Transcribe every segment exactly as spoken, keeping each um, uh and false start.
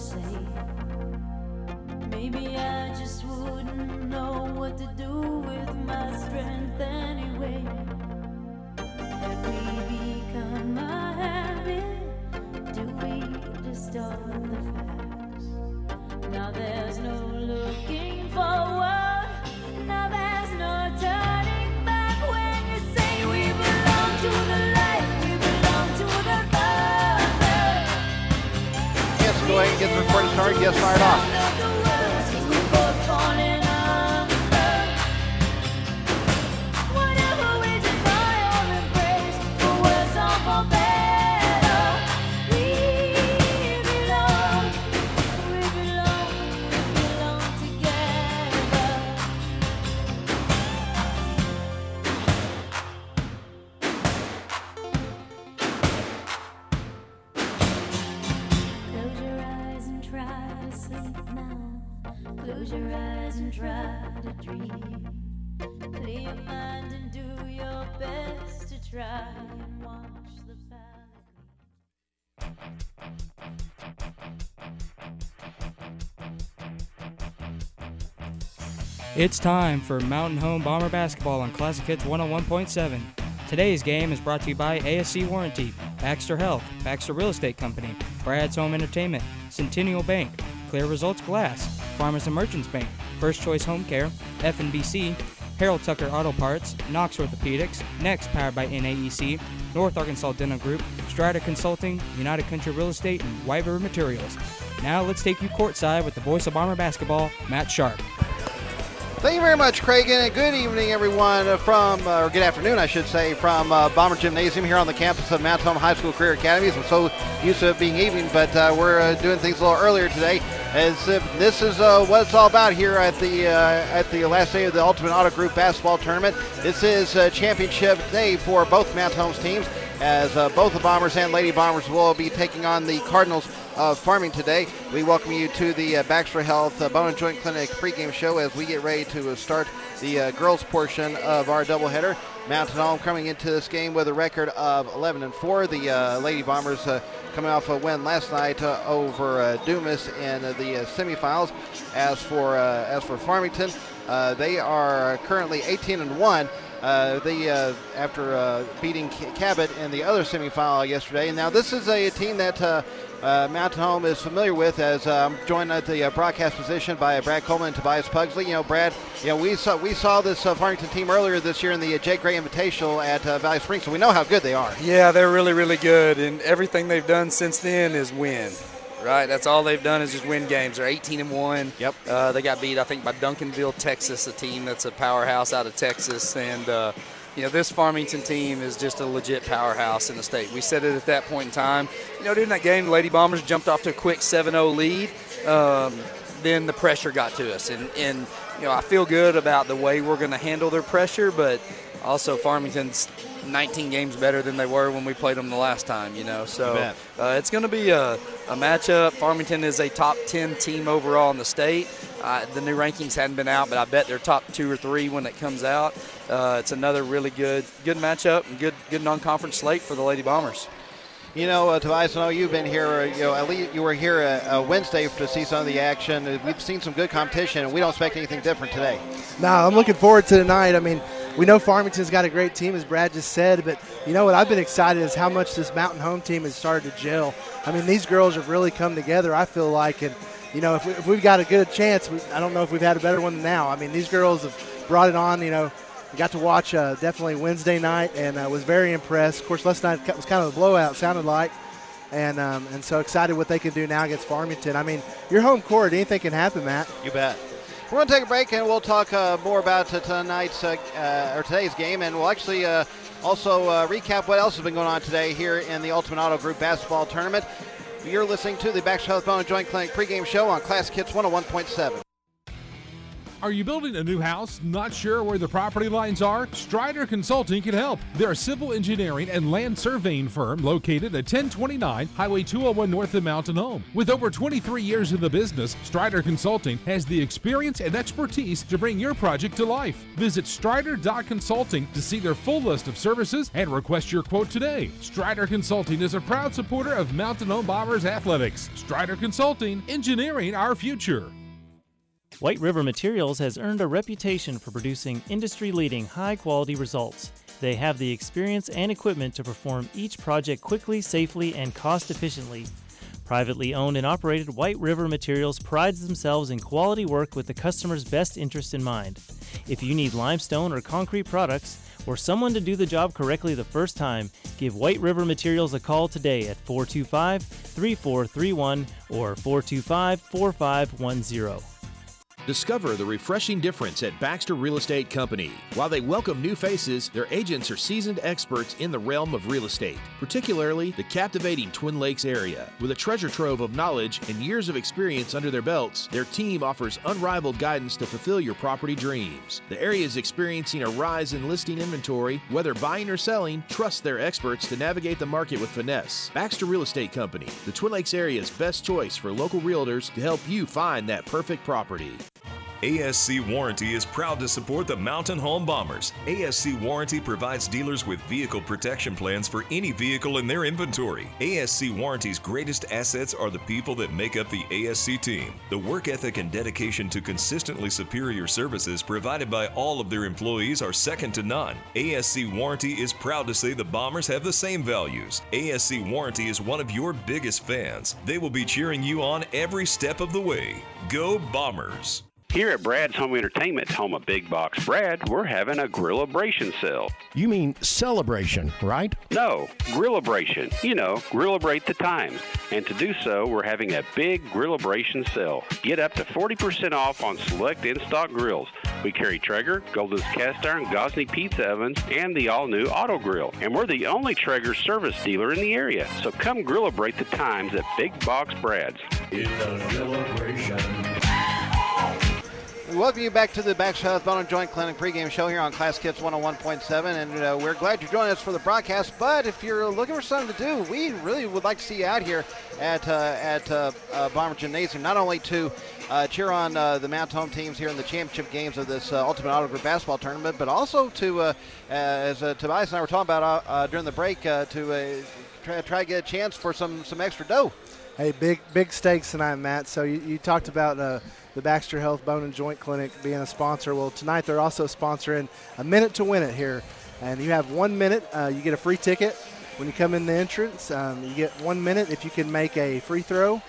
say. Maybe I just wouldn't know what to do with my strength anyway. Have we become a habit? Do we distort the facts? Now there's no looking forward. Now there's no turning back when you say we belong to the light, we belong to the dark. Yes, go ahead and get the recording started. Yes, fired off. Close your eyes and try to dream. Clear your mind and do your best to try and watch the valley. It's time for Mountain Home Bomber Basketball on Classic Hits one oh one point seven. Today's game is brought to you by A S C Warranty, Baxter Health, Baxter Real Estate Company, Brad's Home Entertainment, Centennial Bank, Clear Results Glass, Farmers and Merchants Bank, First Choice Home Care, F and B C, Harold Tucker Auto Parts, Knox Orthopedics, Next powered by N A E C, North Arkansas Dental Group, Strata Consulting, United Country Real Estate, and White River Materials. Now let's take you courtside with the voice of Bomber Basketball, Matt Sharp. Thank you very much, Craig, and good evening, everyone, from, uh, or good afternoon, I should say, from uh, Bomber Gymnasium here on the campus of Mountain Home High School Career Academies. I'm so used to it being evening, but uh, we're uh, doing things a little earlier today, as uh, this is uh, what it's all about here at the uh, at the last day of the Ultimate Auto Group Basketball Tournament. This is uh, championship day for both Mountain Home's teams, as uh, both the Bombers and Lady Bombers will be taking on the Cardinals of Farming today. We welcome you to the uh, Baxter Health uh, Bone and Joint Clinic pregame show as we get ready to uh, start the uh, girls portion of our doubleheader. Mountain Home coming into this game with a record of eleven and four. The uh, Lady Bombers uh, coming off a win last night uh, over uh, Dumas in uh, the uh, semifinals. As for uh, as for Farmington, uh, they are currently eighteen and one. Uh, they uh, after uh, beating Cabot in the other semifinal yesterday. And now this is a team that uh, uh, Mountain Home is familiar with, as I'm um, joined at the uh, broadcast position by uh, Brad Coleman and Tobias Pugsley. You know, Brad, you know we saw we saw this uh, Farmington team earlier this year in the uh, Jake Gray Invitational at uh, Valley Springs, so we know how good they are. Yeah, they're really, really good, and everything they've done since then is win. Right, that's all they've done is just win games. They're eighteen and one. Yep. Uh, they got beat, I think, by Duncanville, Texas, a team that's a powerhouse out of Texas. And, uh, you know, this Farmington team is just a legit powerhouse in the state. We said it at that point in time. You know, during that game, the Lady Bombers jumped off to a quick seven oh lead. Um, then the pressure got to us. And, and, you know, I feel good about the way we're going to handle their pressure, but also Farmington's nineteen games better than they were when we played them the last time, you know. So uh, it's going to be a, a matchup. Farmington is a top ten team overall in the state. Uh, the new rankings hadn't been out, but I bet they're top two or three when it comes out. Uh, it's another really good good matchup and good good non-conference slate for the Lady Bombers. You know, uh, Tobias, I know you've been here, uh, you know, at least you were here uh, uh, Wednesday to see some of the action. Uh, we've seen some good competition, and we don't expect anything different today. No, I'm looking forward to tonight. I mean, we know Farmington's got a great team, as Brad just said, but you know what I've been excited is how much this Mountain Home team has started to gel. I mean, these girls have really come together, I feel like, and, you know, if, we, if we've got a good chance, we, I don't know if we've had a better one than now. I mean, these girls have brought it on, you know. We got to watch uh, definitely Wednesday night and uh, was very impressed. Of course, last night was kind of a blowout, sounded like. And um, and so excited what they can do now against Farmington. I mean, your home court, anything can happen, Matt. You bet. We're going to take a break, and we'll talk uh, more about uh, tonight's uh, uh, or today's game, and we'll actually uh, also uh, recap what else has been going on today here in the Ultimate Auto Group Basketball Tournament. You're listening to the Baxter Health Bone and Joint Clinic pregame show on Classic Hits one oh one point seven. Are you building a new house, not sure where the property lines are? Strider Consulting can help. They're a civil engineering and land surveying firm located at ten twenty-nine Highway two oh one north of Mountain Home. With over twenty-three years in the business, Strider Consulting has the experience and expertise to bring your project to life. Visit strider dot consulting to see their full list of services and request your quote today. Strider Consulting is a proud supporter of Mountain Home Bombers athletics. Strider Consulting, engineering our future. White River Materials has earned a reputation for producing industry-leading, high-quality results. They have the experience and equipment to perform each project quickly, safely, and cost-efficiently. Privately owned and operated, White River Materials prides themselves in quality work with the customer's best interest in mind. If you need limestone or concrete products, or someone to do the job correctly the first time, give White River Materials a call today at four two five, three four three one or four two five, four five one zero. Discover the refreshing difference at Baxter Real Estate Company. While they welcome new faces, their agents are seasoned experts in the realm of real estate, particularly the captivating Twin Lakes area. With a treasure trove of knowledge and years of experience under their belts, their team offers unrivaled guidance to fulfill your property dreams. The area is experiencing a rise in listing inventory. Whether buying or selling, trust their experts to navigate the market with finesse. Baxter Real Estate Company, the Twin Lakes area's best choice for local realtors to help you find that perfect property. A S C Warranty is proud to support the Mountain Home Bombers. A S C Warranty provides dealers with vehicle protection plans for any vehicle in their inventory. A S C Warranty's greatest assets are the people that make up the A S C team. The work ethic and dedication to consistently superior services provided by all of their employees are second to none. A S C Warranty is proud to say the Bombers have the same values. A S C Warranty is one of your biggest fans. They will be cheering you on every step of the way. Go Bombers! Here at Brad's Home Entertainment, home of Big Box Brad, we're having a Grillabration sale. You mean celebration, right? No, Grillabration. You know, Grillabate the times. And to do so, we're having a big Grillabration sale. Get up to forty percent off on select in-stock grills. We carry Traeger, Golden's Cast Iron, Gosney Pizza Ovens, and the all-new Auto Grill. And we're the only Traeger service dealer in the area. So come Grillabate the times at Big Box Brad's. It's a celebration. We welcome you back to the Baxter Health Bone and Joint Clinic pregame show here on Classic Hits one oh one point seven, and uh, we're glad you're joining us for the broadcast. But if you're looking for something to do, we really would like to see you out here at uh, at uh, uh, Bomber Gymnasium, not only to uh, cheer on uh, the Mountain Home teams here in the championship games of this uh, Ultimate Auto Group basketball tournament, but also to, uh, uh, as uh, Tobias and I were talking about uh, uh, during the break, uh, to uh, try, try to get a chance for some, some extra dough. Hey, big big stakes tonight, Matt. So you, you talked about uh, the Baxter Health Bone and Joint Clinic being a sponsor. Well, tonight they're also sponsoring a minute to win it here. And you have one minute. Uh, you get a free ticket when you come in the entrance. Um, you get one minute. If you can make a free throw,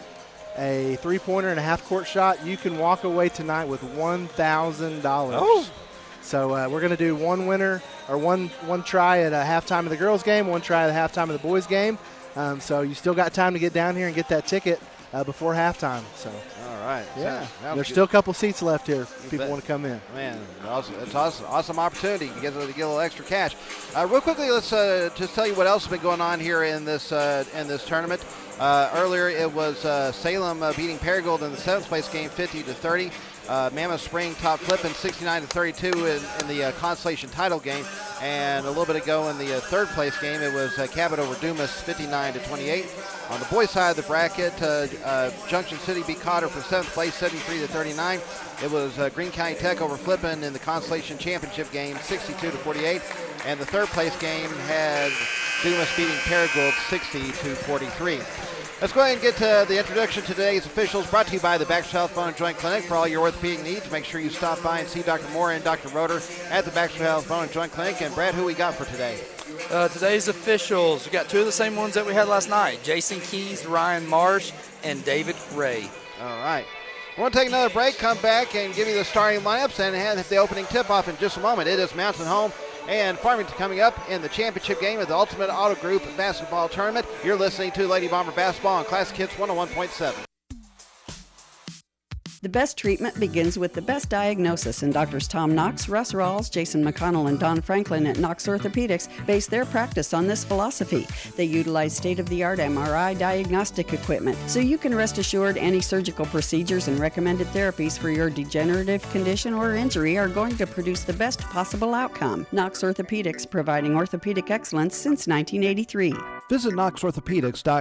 a three-pointer, and a half-court shot, you can walk away tonight with one thousand dollars. Oh. So uh, we're going to do one winner or one one try at a halftime of the girls' game, one try at a halftime of the boys' game. Um, so you still got time to get down here and get that ticket uh, before halftime. So, all right, yeah, Sounds there's good. still a couple seats left here if people want to come in. Man, awesome. It's awesome, awesome opportunity to get, to get a little extra cash. Uh, real quickly, let's uh, just tell you what else has been going on here in this uh, in this tournament. Uh, earlier, it was uh, Salem uh, beating Paragould in the seventh place game, fifty to thirty. Uh, Mammoth Spring top flipping sixty-nine to thirty-two in, in the uh, consolation title game, and a little bit ago in the uh, third place game, it was uh, Cabot over Dumas fifty-nine to twenty-eight. On the boys' side of the bracket, uh, uh, Junction City beat Cotter for seventh place, seventy-three to thirty-nine. It was uh, Greene County Tech over Flippin in the consolation championship game, sixty-two to forty-eight, and the third place game had Dumas beating Paragould sixty to forty-three. Let's go ahead and get to the introduction to today's officials, brought to you by the Baxter Health Bone and Joint Clinic. For all your orthopedic needs, make sure you stop by and see Doctor Moore and Doctor Roeder at the Baxter Health Bone and Joint Clinic. And Brad, who we got for today? Uh, today's officials, we got two of the same ones that we had last night, Jason Keys, Ryan Marsh, and David Ray. All right. We're going to take another break, come back, and give you the starting lineups and have the opening tip-off in just a moment. It is Mountain Home and Farmington coming up in the championship game of the Ultimate Auto Group basketball tournament. You're listening to Lady Bomber Basketball on Classic Hits one oh one point seven. The best treatment begins with the best diagnosis, and Doctors Tom Knox, Russ Rawls, Jason McConnell, and Don Franklin at Knox Orthopedics base their practice on this philosophy. They utilize state-of-the-art M R I diagnostic equipment, so you can rest assured any surgical procedures and recommended therapies for your degenerative condition or injury are going to produce the best possible outcome. Knox Orthopedics, providing orthopedic excellence since nineteen eighty-three. Visit knox orthopedics dot com.